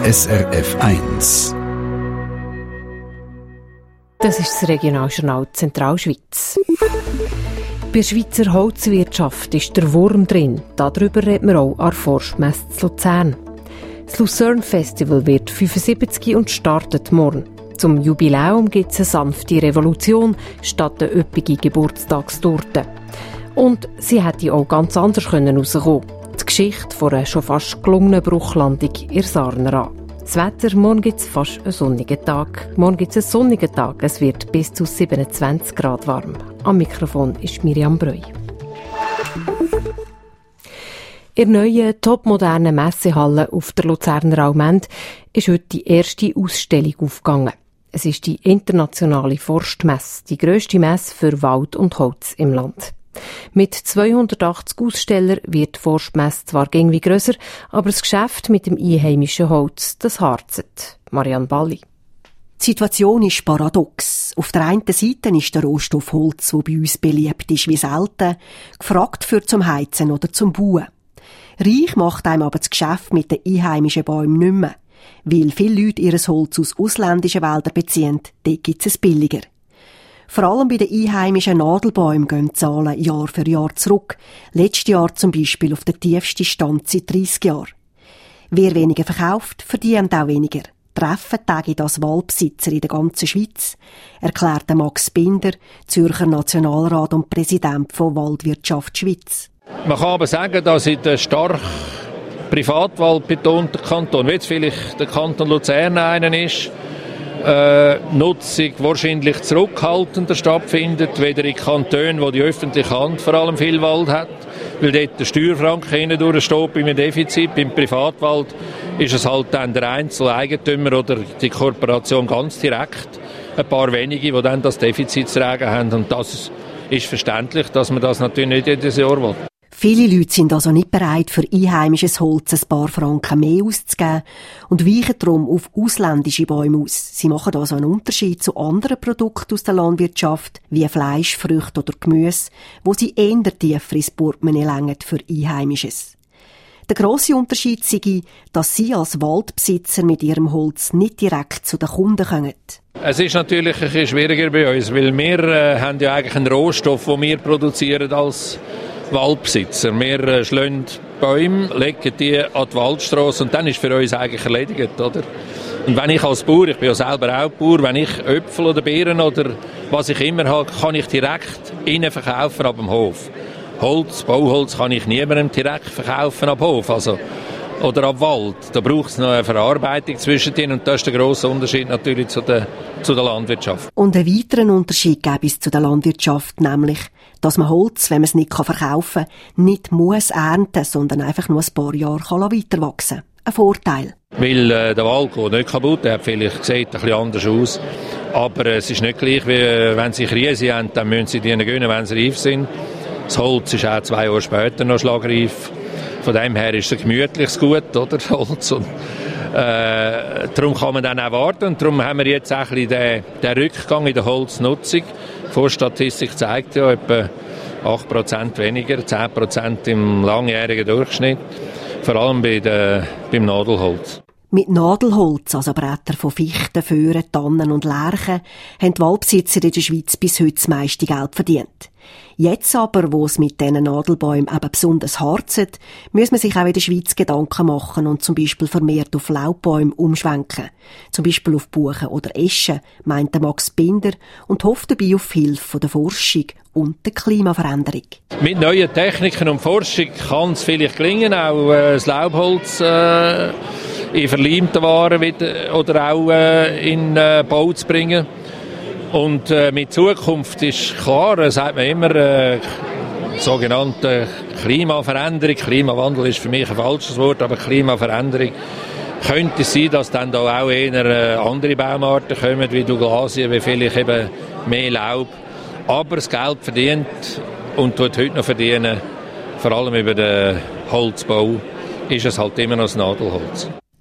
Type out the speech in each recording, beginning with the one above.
SRF 1. Das ist das Regionaljournal Zentralschweiz. Bei der Schweizer Holzwirtschaft ist der Wurm drin. Darüber reden wir auch an der Forstmesse zu Luzern. Das Lucerne Festival wird 75 und startet morgen. Zum Jubiläum gibt es eine sanfte Revolution statt eine üppige Geburtstagstorte. Und sie hätte auch ganz anders rauskommen können. Die Geschichte von einer schon fast gelungenen Bruchlandung in Sarnera. Das Wetter, morgen gibt es fast einen sonnigen Tag. Es wird bis zu 27 Grad warm. Am Mikrofon ist Miriam Breu. In der neuen, topmodernen Messehalle auf der Luzerner Allmend ist heute die erste Ausstellung aufgegangen. Es ist die internationale Forstmesse, die grösste Messe für Wald und Holz im Land. Mit 280 Ausstellern wird die Forstmesse zwar irgendwie grösser, aber das Geschäft mit dem einheimischen Holz, das harzet. Marianne Balli. Die Situation ist paradox. Auf der einen Seite ist der Rohstoff Holz, der bei uns beliebt ist wie selten, gefragt für zum Heizen oder zum Bauen. Reich macht einem aber das Geschäft mit den einheimischen Bäumen nicht mehr. Weil viele Leute ihr Holz aus ausländischen Wäldern beziehen, dort gibt es billiger. Vor allem bei den einheimischen Nadelbäumen gehen die Zahlen Jahr für Jahr zurück. Letztes Jahr zum Beispiel auf den tiefsten Stand seit 30 Jahren. Wer weniger verkauft, verdient auch weniger. Treffen täglich das Waldbesitzer in der ganzen Schweiz, erklärte Max Binder, Zürcher Nationalrat und Präsident von Waldwirtschaft Schweiz. Man kann aber sagen, dass in der stark Privatwald betonten Kanton, wie jetzt vielleicht der Kanton Luzern einer ist, Nutzung wahrscheinlich zurückhaltender stattfindet, weder in Kantonen, wo die öffentliche Hand vor allem viel Wald hat, weil dort der Steuerfranken hindurchsteht beim Defizit. Beim Privatwald ist es halt dann der Einzeleigentümer oder die Kooperation ganz direkt, ein paar wenige, die dann das Defizit zu tragen haben. Und das ist verständlich, dass man das natürlich nicht jedes Jahr will. Viele Leute sind also nicht bereit, für einheimisches Holz ein paar Franken mehr auszugeben und weichen darum auf ausländische Bäume aus. Sie machen also einen Unterschied zu anderen Produkten aus der Landwirtschaft, wie Fleisch, Früchte oder Gemüse, wo sie eher tiefer ins Portemonnaie lenken für Einheimisches. Der grosse Unterschied sei, dass sie als Waldbesitzer mit ihrem Holz nicht direkt zu den Kunden kommen. Es ist natürlich ein bisschen schwieriger bei uns, weil wir haben ja eigentlich einen Rohstoff, den wir produzieren als Waldbesitzer. Wir schlagen Bäume, legen die an die Waldstrasse und dann ist für uns eigentlich erledigt, oder? Und wenn ich als Bauer, ich bin ja selber auch Bauer, wenn ich Äpfel oder Beeren oder was ich immer habe, kann ich direkt innen verkaufen ab dem Hof. Holz, Bauholz kann ich niemandem direkt verkaufen ab Hof, also oder ab Wald. Da braucht es noch eine Verarbeitung zwischendrin und das ist der grosse Unterschied natürlich zu der Landwirtschaft. Und einen weiteren Unterschied gäbe es zu der Landwirtschaft, nämlich, dass man Holz, wenn man es nicht verkaufen kann, nicht muss ernten, sondern einfach nur ein paar Jahre weiter wachsen kann. Ein Vorteil. Weil der Wald geht nicht kaputt, der hat vielleicht sieht ein bisschen anders aus. Aber es ist nicht gleich, wie wenn sie Krise haben, dann müssen sie die gönnen, wenn sie reif sind. Das Holz ist auch 2 Jahre später noch schlagreif. Von dem her ist es ein gemütliches Gut, oder? Holz. Und, darum kann man dann auch warten. Und darum haben wir jetzt auch ein bisschen den Rückgang in der Holznutzung. Die Vorstatistik zeigt ja etwa 8% weniger, 10% im langjährigen Durchschnitt. Vor allem beim Nadelholz. Mit Nadelholz, also Bretter von Fichten, Föhren, Tannen und Lärchen, haben die Waldbesitzer in der Schweiz bis heute das meiste Geld verdient. Jetzt aber, wo es mit diesen Nadelbäumen eben besonders harzet, muss man sich auch in der Schweiz Gedanken machen und zum Beispiel vermehrt auf Laubbäume umschwenken. Zum Beispiel auf Buchen oder Eschen, meint Max Binder und hofft dabei auf Hilfe von der Forschung und der Klimaveränderung. Mit neuen Techniken und Forschung kann es vielleicht gelingen, auch das Laubholz in verleimte Waren oder auch in Bau zu bringen. Und mit Zukunft ist klar, sagt man immer, sogenannte Klimaveränderung. Klimawandel ist für mich ein falsches Wort, aber Klimaveränderung könnte es sein, dass dann da auch eher andere Baumarten kommen, wie Douglasien, wie vielleicht eben mehr Laub. Aber das Geld verdient und tut heute noch verdienen, vor allem über den Holzbau, ist es halt immer noch das Nadelholz.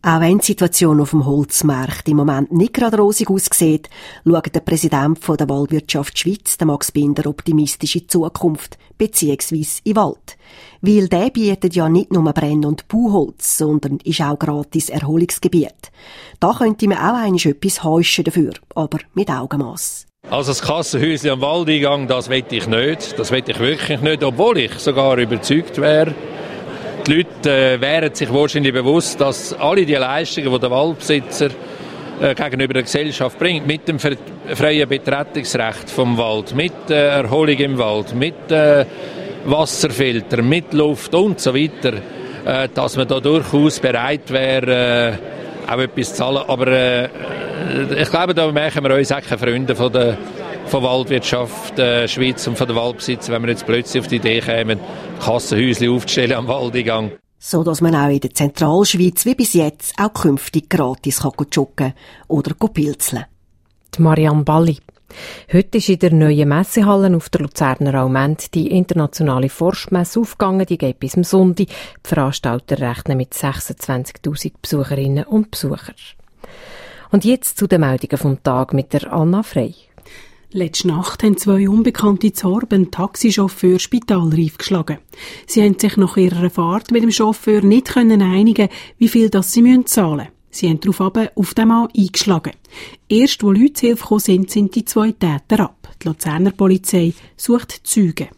Auch wenn die Situation auf dem Holzmarkt im Moment nicht gerade rosig aussieht, schaut der Präsident der Waldwirtschaft Schweiz, der Max Binder, optimistisch in die Zukunft, beziehungsweise in den Wald. Weil der bietet ja nicht nur Brenn- und Bauholz, sondern ist auch gratis Erholungsgebiet. Da könnte man auch einmal etwas heuschen dafür, aber mit Augenmass. Also das Kassenhäuschen am Waldeingang, das will ich nicht. Das will ich wirklich nicht, obwohl ich sogar überzeugt wäre. Die Leute wären sich wahrscheinlich bewusst, dass alle die Leistungen, die der Waldbesitzer gegenüber der Gesellschaft bringt, mit dem freien Betretungsrecht vom Wald, mit Erholung im Wald, mit Wasserfilter, mit Luft und so weiter, dass man da durchaus bereit wäre, auch etwas zu zahlen. Aber ich glaube, da machen wir uns auch keine Freunde von Waldwirtschaft Schweiz und von den Waldbesitzern, wenn wir jetzt plötzlich auf die Idee kämen, Kassenhäuschen aufzustellen am Waldeingang. So dass man auch in der Zentralschweiz wie bis jetzt auch künftig gratis joggen oder pilzeln. Die Marianne Balli. Heute ist in der neuen Messehalle auf der Luzerner Aument die internationale Forstmesse aufgegangen. Die geht bis zum Sonntag. Die Veranstalter rechnen mit 26'000 Besucherinnen und Besuchern. Und jetzt zu den Meldungen vom Tag mit der Anna Frey. Letzte Nacht haben 2 Unbekannte zu Horb einen Taxichauffeur spitalreif geschlagen. Sie haben sich nach ihrer Fahrt mit dem Chauffeur nicht einigen, wie viel das sie zahlen müssen. Sie haben daraufhin auf den Mann eingeschlagen. Erst, wo Leute zu Hilfe gekommen sind die 2 Täter ab. Die Luzerner Polizei sucht Zeugen.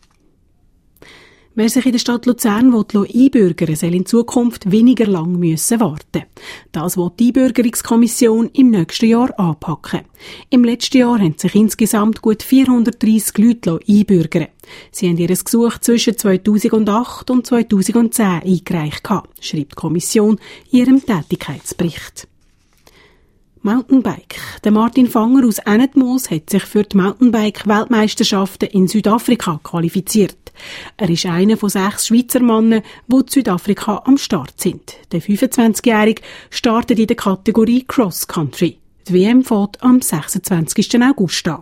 Wer sich in der Stadt Luzern einbürgern will, soll in Zukunft weniger lang warten. Das will die Einbürgerungskommission im nächsten Jahr anpacken. Im letzten Jahr haben sich insgesamt gut 430 Leute einbürgern. Sie haben ihr Gesuch zwischen 2008 und 2010 eingereicht, schreibt die Kommission in ihrem Tätigkeitsbericht. Mountainbike. Der Martin Fanger aus Ennetmoos hat sich für die Mountainbike-Weltmeisterschaften in Südafrika qualifiziert. Er ist einer von 6 Schweizer Männern, die in Südafrika am Start sind. Der 25-Jährige startet in der Kategorie Cross Country. Die WM fährt am 26. August an.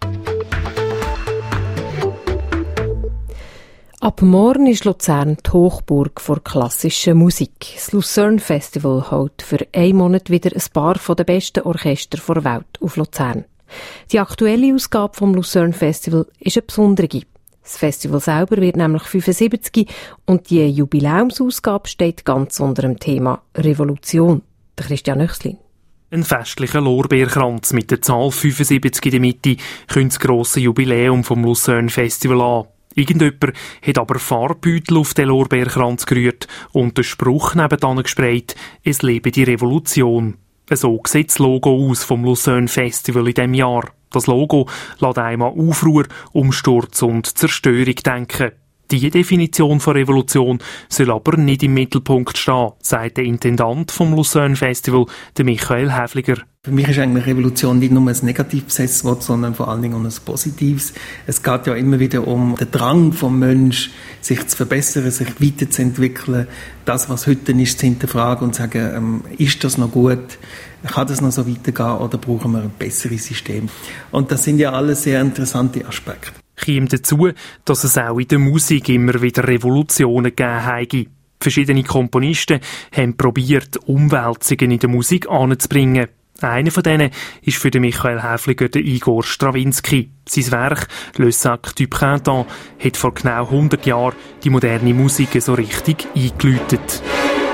Ab morgen ist Luzern die Hochburg vor klassischer Musik. Das Lucerne Festival holt für einen Monat wieder ein paar der besten Orchester der Welt auf Luzern. Die aktuelle Ausgabe vom Lucerne Festival ist eine besondere. Das Festival selber wird nämlich 75 und die Jubiläumsausgabe steht ganz unter dem Thema Revolution. Der Christian Nöchslin. Ein festlicher Lorbeerkranz mit der Zahl 75 in der Mitte kündigt das grosse Jubiläum vom Lucerne Festival an. Irgendjemand hat aber Farbbeutel auf den Lorbeerkranz gerührt und den Spruch nebenan gesprayt, es lebe die Revolution. So sieht das Logo aus vom Lucerne Festival in diesem Jahr. Das Logo lässt einem an Aufruhr, Umsturz und Zerstörung denken. Die Definition von Revolution soll aber nicht im Mittelpunkt stehen, sagt der Intendant vom Lucerne Festival, der Michael Häfliger. Für mich ist eigentlich Revolution nicht nur ein negativ besetztes Wort, sondern vor allen Dingen um ein positives. Es geht ja immer wieder um den Drang vom Mensch, sich zu verbessern, sich weiterzuentwickeln, das, was heute ist, zu hinterfragen und zu sagen, ist das noch gut? Kann das noch so weitergehen oder brauchen wir ein besseres System? Und das sind ja alles sehr interessante Aspekte. Kommt dazu, dass es auch in der Musik immer wieder Revolutionen gegeben habe. Verschiedene Komponisten haben probiert, Umwälzungen in der Musik anzubringen. Einer von denen ist für den Michael Häfliger der Igor Strawinski. Sein Werk «Le Sac du Printemps» hat vor genau 100 Jahren die moderne Musik so richtig eingeläutet.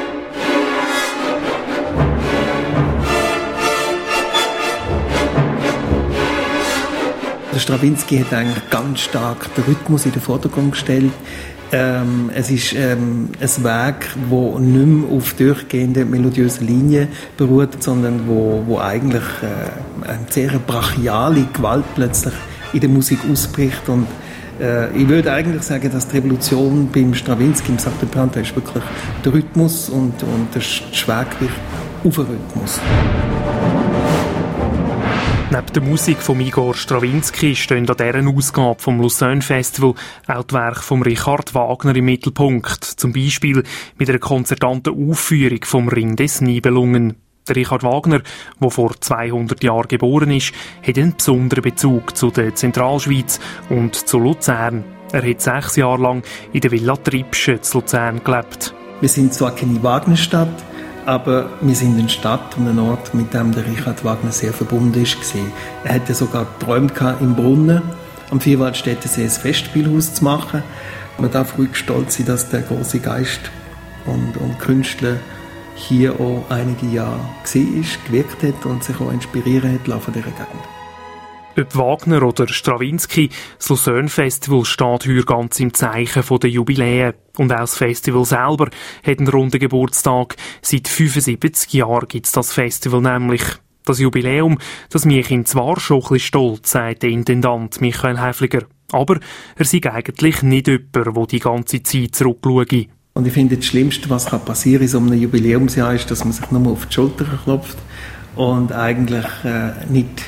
Der Strawinski hat eigentlich ganz stark den Rhythmus in den Vordergrund gestellt. Es ist ein Werk, das nicht mehr auf durchgehenden melodiösen Linien beruht, sondern wo eigentlich eine sehr brachiale Gewalt plötzlich in der Musik ausbricht. Und ich würde eigentlich sagen, dass die Revolution beim Strawinski, im Sac du Printemps, ist wirklich der Rhythmus und der Schwergewicht auf den Rhythmus. Neben der Musik von Igor Strawinski stehen an dieser Ausgabe vom Lucerne Festival auch die Werke von Richard Wagner im Mittelpunkt. Zum Beispiel mit einer konzertanten Aufführung vom Ring des Nibelungen. Der Richard Wagner, der vor 200 Jahren geboren ist, hat einen besonderen Bezug zu der Zentralschweiz und zu Luzern. Er hat 6 Jahre lang in der Villa Tripsche zu Luzern gelebt. Wir sind zwar keine Wagnerstadt, aber wir sind in einer Stadt und einem Ort, mit dem der Richard Wagner sehr verbunden ist. Er hatte sogar geträumt, im Brunnen am Vierwaldstättersee ein Festspielhaus zu machen. Man darf ruhig stolz sein, dass der große Geist und Künstler hier auch einige Jahre war, gewirkt hat und sich auch inspirieren hat von dieser Gegend. Ob Wagner oder Strawinsky, das Lucerne Festival steht heute ganz im Zeichen der Jubiläen. Und auch das Festival selber hat einen runden Geburtstag. Seit 75 Jahren gibt es das Festival nämlich. Das Jubiläum, das macht ihn zwar schon ein bisschen stolz, sagt der Intendant Michael Häfliger. Aber er sei eigentlich nicht jemand, der die ganze Zeit zurückschaue. Und ich finde, das Schlimmste, was passieren kann in so einem Jubiläumsjahr, ist, dass man sich nur auf die Schulter klopft und eigentlich nicht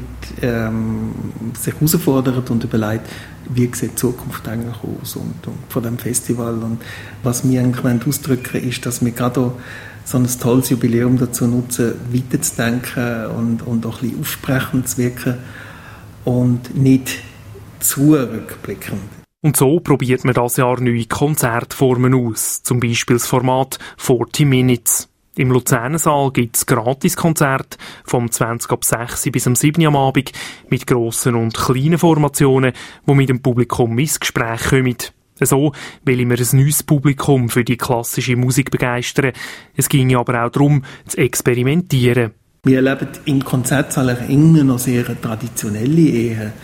sich herausfordert und überlegt, wie sieht die Zukunft eigentlich aus und von dem Festival. Und was wir eigentlich ausdrücken wollen, ist, dass wir gerade auch so ein tolles Jubiläum dazu nutzen, weiterzudenken und auch ein bisschen aufsprechend zu wirken und nicht zu rückblickend. Und so probiert man das Jahr neue Konzertformen aus, zum Beispiel das Format 40 Minutes. Im Luzernensaal gibt es Gratiskonzerte vom 20 ab 6 bis am 7 am Abend mit grossen und kleinen Formationen, die mit dem Publikum ins Gespräch kommen. So will wir ein neues Publikum für die klassische Musik begeistern. Es ging aber auch darum, zu experimentieren. Wir erleben im Konzertsaal immer noch sehr traditionelle Ehe.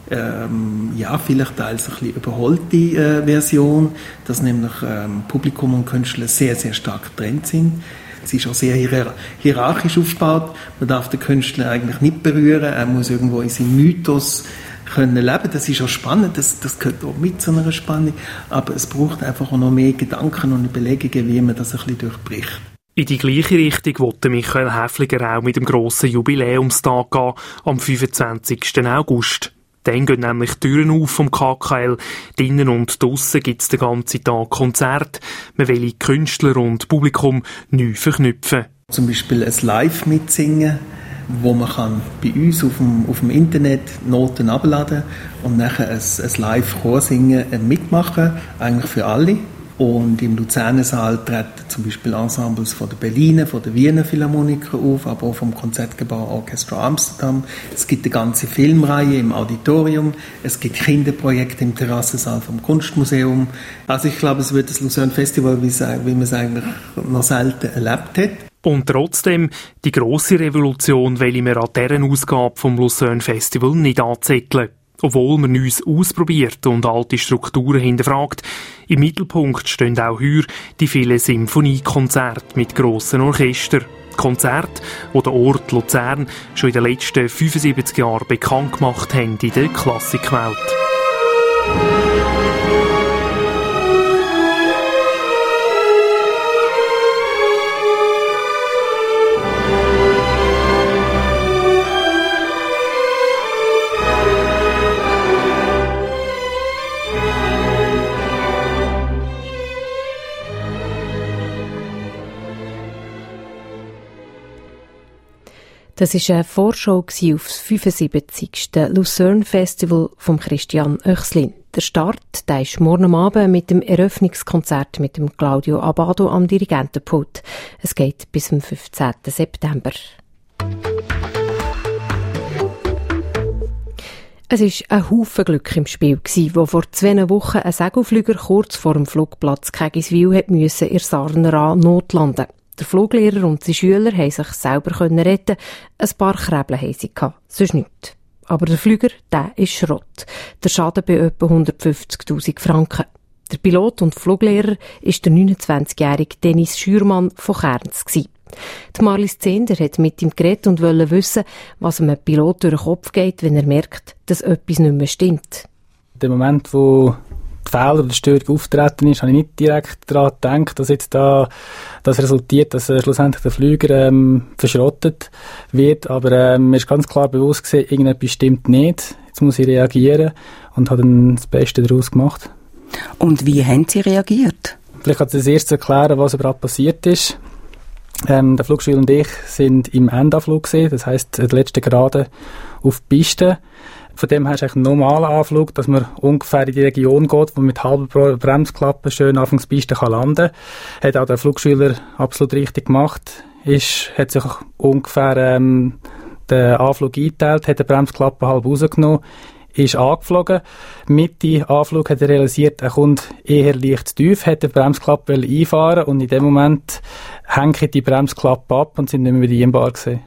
Vielleicht teils ein bisschen überholte Version, dass nämlich Publikum und Künstler sehr, sehr stark getrennt sind. Es ist auch sehr hierarchisch aufgebaut. Man darf den Künstler eigentlich nicht berühren. Er muss irgendwo in seinem Mythos können leben. Das ist auch spannend. Das gehört auch mit zu einer Spannung. Aber es braucht einfach auch noch mehr Gedanken und Überlegungen, wie man das ein bisschen durchbricht. In die gleiche Richtung wollte Michael Häfliger auch mit dem grossen Jubiläumstag gehen, am 25. August. Dann gehen nämlich die Türen auf vom KKL. Drinnen und draussen gibt es den ganzen Tag Konzerte. Man will Künstler und Publikum neu verknüpfen. Zum Beispiel ein Live mitsingen, wo man kann bei uns auf dem Internet Noten abladen und nachher ein Live-Chorsingen mitmachen, eigentlich für alle. Und im Luzernensaal treten zum Beispiel Ensembles von der Berliner, von der Wiener Philharmoniker auf, aber auch vom Konzertgebauer Orchestra Amsterdam. Es gibt eine ganze Filmreihe im Auditorium. Es gibt Kinderprojekte im Terrassensaal vom Kunstmuseum. Also ich glaube, es wird das Lucerne Festival, wie man es eigentlich noch selten erlebt hat. Und trotzdem, die grosse Revolution will wir an dieser Ausgabe vom Lucerne Festival nicht anzetteln. Obwohl man uns ausprobiert und alte Strukturen hinterfragt, im Mittelpunkt stehen auch heuer die vielen Symphoniekonzerte mit grossen Orchestern. Konzerte, die der Ort Luzern schon in den letzten 75 Jahren bekannt gemacht haben in der Klassikwelt. Das war eine Vorschau auf das 75. Lucerne Festival von Christian Oechslin. Der Start der ist morgen Abend mit dem Eröffnungskonzert mit dem Claudio Abbado am Dirigentenpult. Es geht bis zum 15. September. Es war ein Haufen Glück im Spiel, wo vor 2 Wochen ein Segelflüger kurz vor dem Flugplatz Kegiswil in der Sarner notlanden. Der Fluglehrer und seine Schüler konnten sich selber retten. Ein paar Krebel hatten sie, sonst nichts. Aber der Flüger, der ist Schrott. Der Schaden bei etwa 150'000 Franken. Der Pilot und Fluglehrer war der 29-jährige Dennis Schürmann von Kerns. Die Marlies Zehnder hat mit ihm geredet und wollte wissen, was einem Pilot durch den Kopf geht, wenn er merkt, dass etwas nicht mehr stimmt. Der Moment, wo die Fehler oder die Störung auftreten ist, habe ich nicht direkt daran gedacht, dass jetzt da das resultiert, dass schlussendlich der Flüger verschrottet wird. Aber mir ist ganz klar bewusst gewesen, irgendetwas stimmt nicht. Jetzt muss ich reagieren und habe dann das Beste daraus gemacht. Und wie haben Sie reagiert? Vielleicht kann ich das erst erklären, was überhaupt passiert ist. Der Flugschüler und ich sind im Endanflug gewesen, das heisst, der letzte Gerade auf die Piste. Von dem her ist eigentlich ein normaler Anflug, dass man ungefähr in die Region geht, wo man mit halber Bremsklappe schön auf der Piste landen kann. Hat auch der Flugschüler absolut richtig gemacht. Hat sich ungefähr den Anflug eingeteilt, hat die Bremsklappe halb rausgenommen, ist angeflogen. Mitte Anflug hat er realisiert, er kommt eher leicht zu tief, hat die Bremsklappe einfahren und in dem Moment hängt die Bremsklappe ab und sind nicht mehr bedienbar gewesen.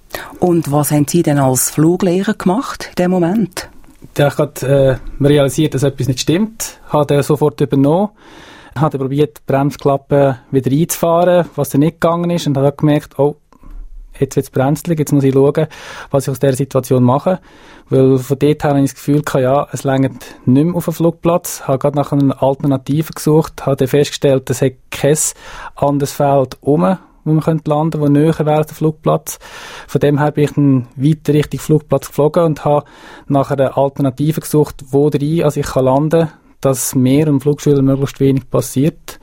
Und was haben Sie denn als Fluglehrer gemacht in dem Moment? Da ich gerade realisiert, dass etwas nicht stimmt, hat er sofort übernommen, hat er probiert, die Bremsklappe wieder einzufahren, was dann nicht gegangen ist, und hat gemerkt, oh, jetzt wird es brenzlig, jetzt muss ich schauen, was ich aus dieser Situation mache. Weil von dort her habe ich das Gefühl gehabt, ja, es reicht nicht mehr auf den Flugplatz. Ich habe gerade nach einer Alternative gesucht, habe dann festgestellt, es hat kein anderes Feld wo man landen könnte, wo näher wäre als der Flugplatz. Von dem her bin ich dann weiter Richtung Flugplatz geflogen und habe nach einer Alternative gesucht, wo ich landen kann, dass mir und Flugschülern möglichst wenig passiert.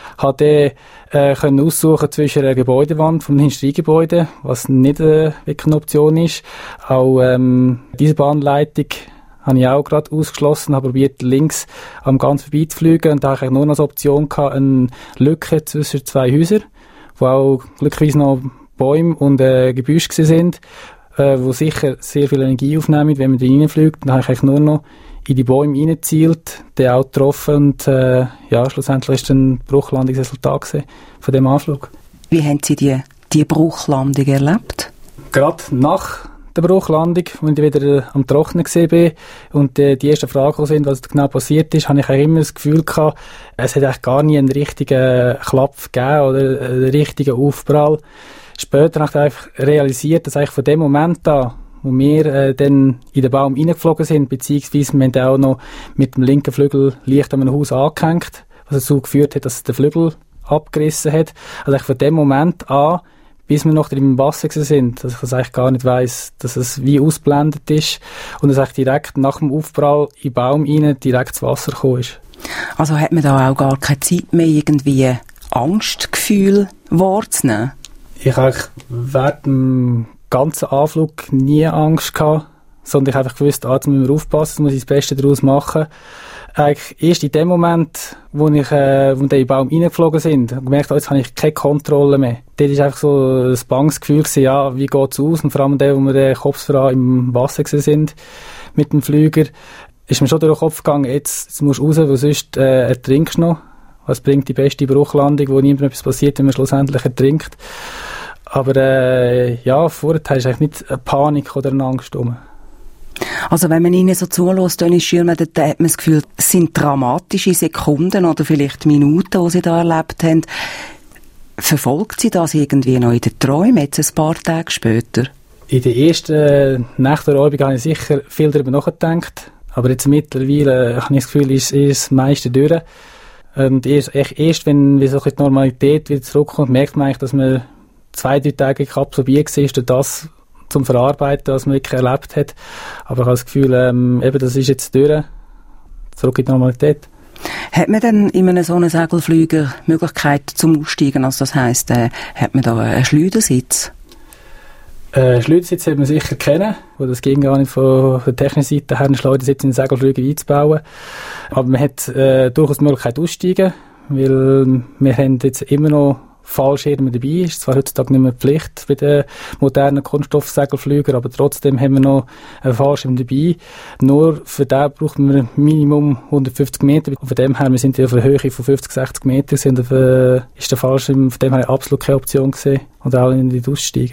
Habe dann aussuchen zwischen einer Gebäudewand vom Industriegebäude, was nicht wirklich eine Option ist. Auch diese Bahnleitung habe ich auch gerade ausgeschlossen, habe probiert, links am ganz vorbei zu fliegen, und da hatte ich nur noch als Option eine Lücke zwischen zwei Häusern, wo auch glücklicherweise noch Bäume und Gebüsche sind, wo sicher sehr viel Energie aufnehmen, wenn man da reinfliegt. Dann habe ich eigentlich nur noch in die Bäume reingezielt, den auch getroffen, und schlussendlich war dann die Bruchlandung das Resultat von dem Anflug. Wie haben Sie die Bruchlandung erlebt? Gerade nach der Bruchlandung, als ich wieder am Trocknen war und die ersten Fragen sind, was genau passiert ist, habe ich auch immer das Gefühl gehabt, es hat eigentlich gar nie einen richtigen Klapp gegeben oder einen richtigen Aufprall. Später habe ich einfach realisiert, dass eigentlich von dem Moment an, wo wir dann in den Baum reingeflogen sind, beziehungsweise wir haben auch noch mit dem linken Flügel leicht an einem Haus angehängt, was dazu geführt hat, dass es den Flügel abgerissen hat. Also eigentlich von dem Moment an, bis wir noch im Wasser sind, dass ich das eigentlich gar nicht weiss, dass es wie ausblendet ist und es eigentlich direkt nach dem Aufprall in den Baum rein direkt ins Wasser gekommen ist. Also hat man da auch gar keine Zeit mehr, irgendwie Angstgefühl wahrzunehmen? Ich habe während dem ganzen Anflug nie Angst gehabt, sondern ich habe einfach gewusst, jetzt müssen wir aufpassen, jetzt muss ich das Beste daraus machen. Eigentlich erst in dem Moment, wo wir in den Baum reingeflogen sind, und gemerkt, jetzt habe ich keine Kontrolle mehr. Dort war einfach so ein banges Gefühl, ja, wie geht es aus? Und vor allem der, wo wir den Kopf voran im Wasser sind mit dem Flüger, ist mir schon durch den Kopf gegangen, jetzt musst du raus, weil sonst ertrinkst du noch. Was bringt die beste Bruchlandung, wo niemandem etwas passiert, wenn man schlussendlich ertrinkt. Aber vorher ist eigentlich nicht eine Panik oder eine Angst rum. Also wenn man Ihnen so zulässt, dann hat man das Gefühl, es sind dramatische Sekunden oder vielleicht Minuten, die Sie da erlebt haben. Verfolgt Sie das irgendwie noch in den Träumen, jetzt ein paar Tage später? In den ersten Nächten der Übung habe ich sicher viel darüber nachgedacht. Aber jetzt mittlerweile habe ich das Gefühl, ist das meiste durch. Und erst wenn so die Normalität wieder zurückkommt, merkt man eigentlich, dass man 2-3 Tage absorbiert war durch das zum Verarbeiten, was man wirklich erlebt hat. Aber ich habe das Gefühl, das ist jetzt durch, zurück in die Normalität. Hat man denn in einem so einem Segelflüger die Möglichkeit zum Aussteigen? Also das heisst, hat man da einen Schleudersitz? Schleudersitz sollte man sicher kennen, weil das ging gar nicht von der technischen Seite her, einen Schleudersitz in den Segelflüger einzubauen. Aber man hat durchaus die Möglichkeit aussteigen, weil wir haben jetzt immer noch Fallschirme dabei. Ist zwar heutzutage nicht mehr Pflicht bei den modernen Kunststoffsegelflügern, aber trotzdem haben wir noch einen Fallschirm dabei. Nur für den braucht man Minimum 150 Meter. Und von dem her, wir sind ja auf einer Höhe von 50-60 Meter, ist der Fallschirm von dem her absolut keine Option gewesen. Und auch nicht aussteigen.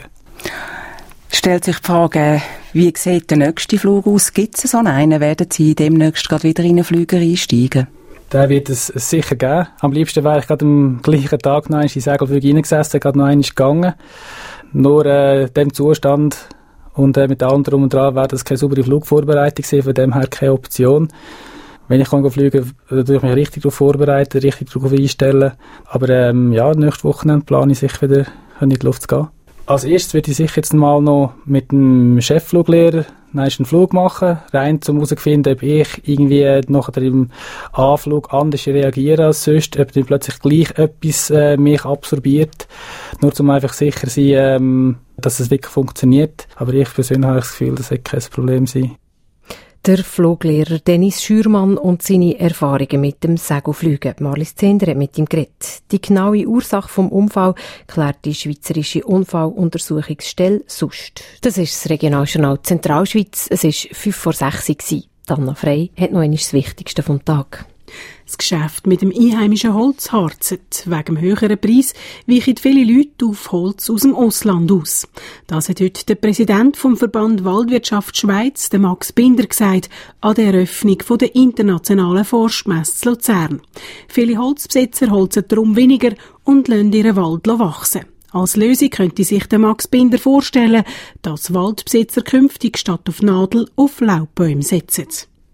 Stellt sich die Frage, wie sieht der nächste Flug aus? Gibt es so einen? Werden Sie demnächst gerade wieder in einen Flüger einsteigen? Den wird es sicher geben. Am liebsten wäre ich gerade am gleichen Tag noch in die Segelflüge reingesessen, gerade noch einmal gegangen. Nur dem Zustand und mit allem drum und dran wäre das keine saubere Flugvorbereitung gewesen, von dem her keine Option. Wenn ich fliegen kann, würde ich mich richtig darauf vorbereiten, richtig darauf einstellen. Aber nächste Woche plane ich sicher wieder in die Luft zu gehen. Als erstes würde ich sicher jetzt mal noch mit dem Cheffluglehrer einen Flug machen, rein zum herauszufinden, ob ich irgendwie nachher im Anflug anders reagiere als sonst, ob dann plötzlich gleich etwas mich absorbiert, nur um einfach sicher zu sein, dass es wirklich funktioniert. Aber ich persönlich habe das Gefühl, das wird kein Problem sein. Der Fluglehrer Dennis Schürmann und seine Erfahrungen mit dem Segelfliegen. Marlies Zender hat mit ihm geredet. Die genaue Ursache vom Unfall klärt die Schweizerische Unfalluntersuchungsstelle SUST. Das ist das Regionaljournal Zentralschweiz. Es war 5:06 Uhr. Anna Frey hat noch einmal das Wichtigste vom Tag. Das Geschäft mit dem einheimischen Holz harzet. Wegen dem höheren Preis weichen viele Leute auf Holz aus dem Ausland aus. Das hat heute der Präsident vom Verband Waldwirtschaft Schweiz, der Max Binder, gesagt an der Eröffnung der internationalen Forstmesse Luzern. Viele Holzbesitzer holzen darum weniger und lassen ihren Wald wachsen. Als Lösung könnte sich der Max Binder vorstellen, dass Waldbesitzer künftig statt auf Nadel auf Laubbäume setzen.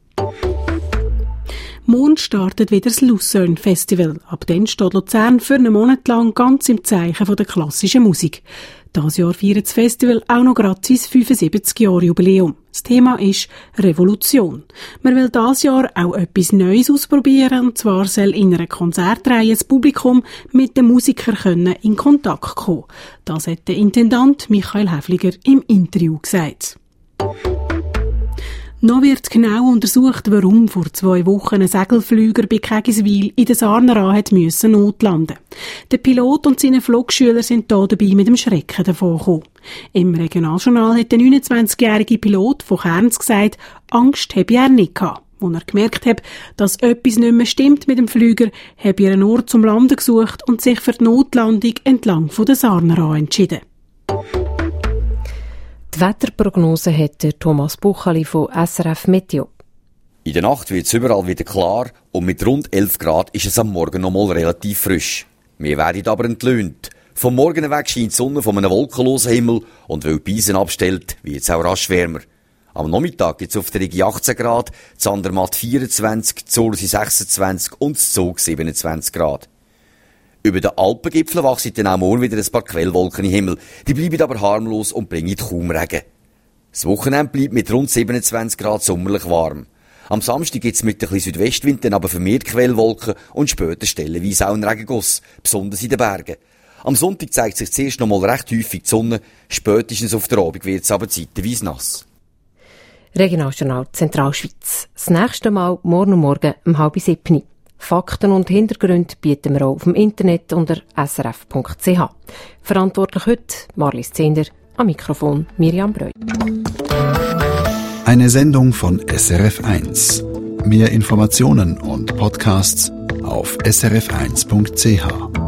Morgen startet wieder das Lucerne Festival. Ab dann steht Luzern für einen Monat lang ganz im Zeichen der klassischen Musik. Dieses Jahr feiert das Festival auch noch gerade sein 75-Jahr-Jubiläum. Das Thema ist Revolution. Man will dieses Jahr auch etwas Neues ausprobieren, und zwar soll in einer Konzertreihe das Publikum mit den Musikern in Kontakt kommen. Das hat der Intendant Michael Häfliger im Interview gesagt. Noch wird genau untersucht, warum vor 2 Wochen ein Segelflüger bei Kägiswil in der Saarnerau müssen notlanden. Der Pilot und seine Flugschüler sind hier dabei mit dem Schrecken davongekommen. Im Regionaljournal hat der 29-jährige Pilot von Kerns gesagt, Angst habe er nicht gehabt. Als er gemerkt hat, dass etwas nicht mehr stimmt mit dem Flüger, habe er einen Ort zum Landen gesucht und sich für die Notlandung entlang von der Saarnerau entschieden. Die Wetterprognose hat Thomas Buchali von SRF Meteo. In der Nacht wird es überall wieder klar und mit rund 11 Grad ist es am Morgen noch mal relativ frisch. Wir werden aber entlöhnt. Vom Morgen weg scheint die Sonne von einem wolkenlosen Himmel und weil die Beisen abstellt, wird es auch rasch wärmer. Am Nachmittag gibt es auf der Rigi 18 Grad, in Andermatt 24, Zolsi 26 und in Zug 27 Grad. Über den Alpengipfeln wachsen dann auch morgen wieder ein paar Quellwolken im Himmel. Die bleiben aber harmlos und bringen kaum Regen. Das Wochenende bleibt mit rund 27 Grad sommerlich warm. Am Samstag gibt es mit ein bisschen Südwestwind dann aber vermehrt Quellwolken und später stellenweise auch einen Regenguss, besonders in den Bergen. Am Sonntag zeigt sich zuerst noch mal recht häufig die Sonne, spätestens auf der Abend wird es aber zeitweise nass. Regionaljournal Zentralschweiz. Das nächste Mal morgen um 6:30. Fakten und Hintergründe bieten wir auch auf dem Internet unter srf.ch. Verantwortlich heute Marlies Zender, am Mikrofon Miriam Breu. Eine Sendung von SRF1. Mehr Informationen und Podcasts auf srf1.ch.